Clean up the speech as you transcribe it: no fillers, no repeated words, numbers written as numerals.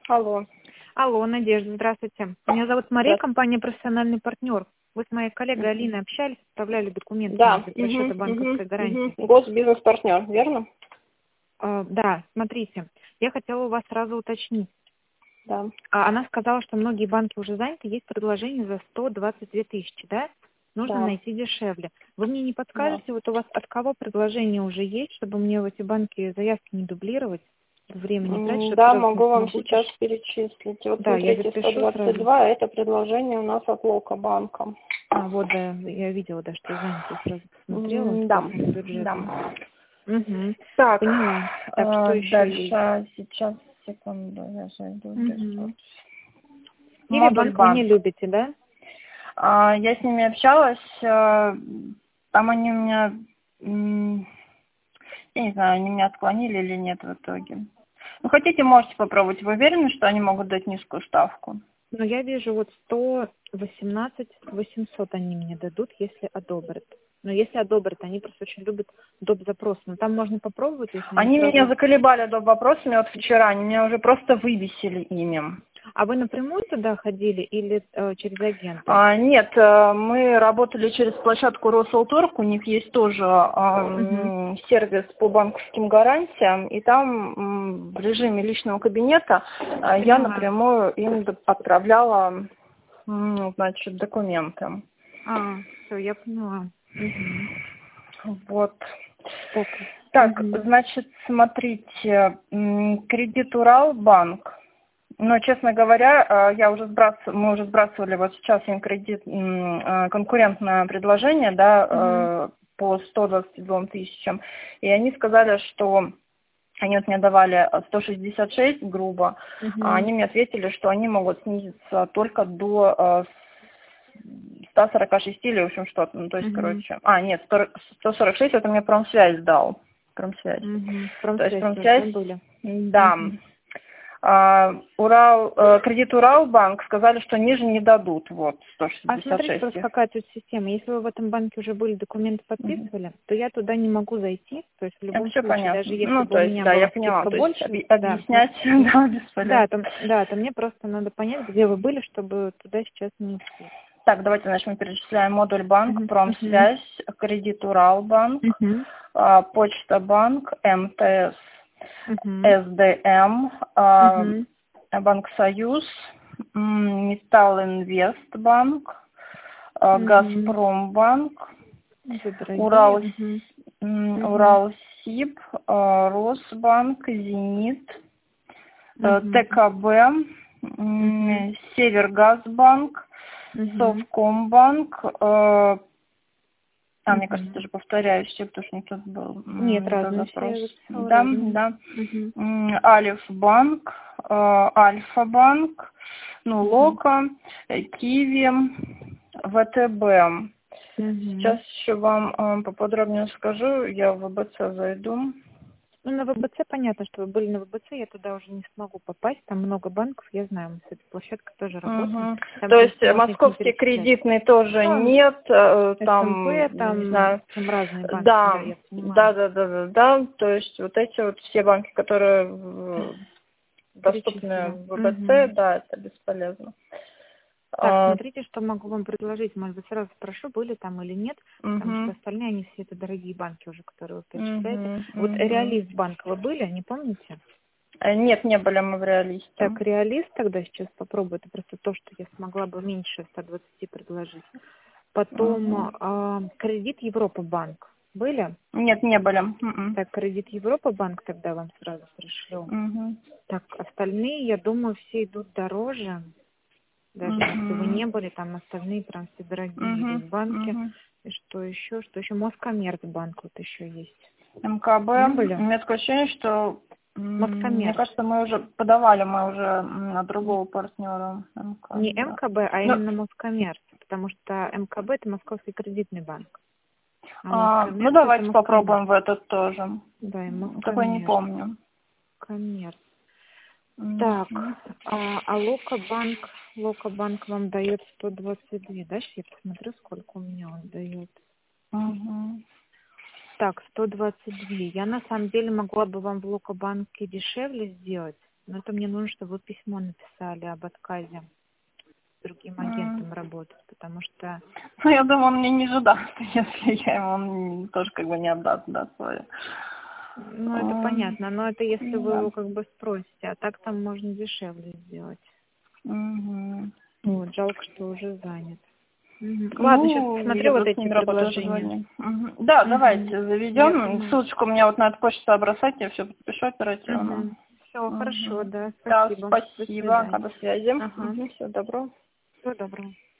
Алло. Алло, Надежда, здравствуйте. Меня зовут Мария, компания «Профессиональный партнер». Вы с моей коллегой Алиной общались, составляли документы Да. для расчета банковской гарантии. Госбизнес-партнер, верно? Да, смотрите, я хотела у вас сразу уточнить. Да. Она сказала, что многие банки уже заняты, есть предложение за 122 тысячи, да? Нужно Да. найти дешевле. Вы мне не Да. подскажете, вот у вас от кого предложение уже есть, чтобы мне в эти банки заявки не дублировать, времени тратить, чтобы Да, сразу могу вам смогу сейчас перечислить. Вот Да, я смотрите, запишу сразу. 122 это предложение у нас от Лока-банка. Вот, да, я видела, да, что занято, сразу посмотрела, Да. согласно бюджету. Да. Угу. Так, Поняла. Так, что еще есть? дальше, сейчас, секунду, я зайду в Угу. ресурс. Киви Модуль банк вы не банк. любите, да? Я с ними общалась, там они у меня, я не знаю, они меня отклонили или нет в итоге. Ну, хотите, можете попробовать. Вы уверены, что они могут дать низкую ставку? Но я вижу вот 118 800 они мне дадут, если одобрят. Но если одобрят, они просто очень любят доп. Запрос. Но там можно попробовать, если они Они меня сразу... заколебали до вопросами вот вчера, они меня уже просто вывесили ими. А вы напрямую туда ходили или через агента? Нет, мы работали через площадку Росалторг, у них есть тоже сервис по банковским гарантиям, и там в режиме личного кабинета я напрямую им отправляла, значит, документы. Все, я поняла. Вот. Так. Так, значит, смотрите, кредит Уралбанк. Но, честно говоря, мы уже сбрасывали вот сейчас им кредит, конкурентное предложение, да, по 122 тысячам. И они сказали, что они вот мне давали 166 грубо, а они мне ответили, что они могут снизиться только до 146 или, в общем, что-то. Ну, то есть, короче... нет, 146 это мне Промсвязь дал. Промсвязь. То есть Промсвязь... Да. Кредит Уралбанк сказали, что ниже не дадут, вот, 166. Смотрите, просто какая тут система. Если вы в этом банке уже были документы подписывали, то я туда не могу зайти, то есть в любом все случае, понятно. даже если Ну, бы то у есть, меня да, была я поняла, скидка то есть больше, объяснять, да, бесполезно. то мне просто надо понять, где вы были, чтобы туда сейчас не идти. Так, давайте, значит, мы перечисляем модуль банк, Промсвязь, кредит Уралбанк, Почта банк, МТС, СДМ, Банк Союз, Металлинвестбанк, Газпромбанк, Уралсиб, Росбанк, Зенит, ТКБ, Севергазбанк, Совкомбанк, мне кажется, даже повторяюсь, все, потому что не тот был. Нет, разные запрос. Да. Альфбанк, Альфа-банк, Лока, Киви, ВТБ. Сейчас еще вам поподробнее скажу, я в ВБЦ зайду. Ну, на ВБЦ понятно, что вы были на ВБЦ, я туда уже не смогу попасть, там много банков, я знаю, мы с этой площадкой тоже работаем. То есть московский кредитный тоже нет, там, не знаю. Там разные банки, я понимаю. Да, то есть вот эти вот все банки, которые доступны в ВБЦ, да, это бесполезно. Так, смотрите, что могу вам предложить. Может быть, сразу спрошу, были там или нет, потому что остальные, они все это дорогие банки уже, которые вы перечисляете. Вот Реалист банк вы были, не помните? Нет, не были мы в Реалисте. Так, Реалист тогда сейчас попробую. Это просто то, что я смогла бы меньше 120 предложить. Потом Кредит Европа банк. Были? Нет, не были. Так, Кредит Европа банк тогда вам сразу пришлю. Так, остальные, я думаю, все идут дороже. Даже если вы не были, там остальные прям все дорогие банки. И что еще? Москоммерцбанк вот еще есть. МКБ. У меня такое ощущение, что мне кажется, мы уже подавали, на другого партнера. Не МКБ, а именно Москоммерц, потому что МКБ это Московский кредитный банк. Давайте попробуем в этот тоже. Да, и Москоммерц. Такой не помню. Коммерц. Так, а Локобанк вам дает 122, да? Я посмотрю, сколько у меня он дает. Так, 122. Я на самом деле могла бы вам в Локобанке дешевле сделать. Но это мне нужно, чтобы вы письмо написали об отказе другим агентам работать, потому что... Ну, я думаю, он мне не даст, если я ему, он тоже как бы не отдаст, да, свое. Ну, это понятно, но это если вы его как бы спросите, а так там можно дешевле сделать. Вот, жалко, что уже занят. Ладно, сейчас посмотрю вот эти предложения. Да, давайте заведем. Ссылочку у меня вот на эту почту бросать, я все подпишу оперативно. Все, хорошо, да, Да, спасибо. спасибо, до связи. Всего доброго.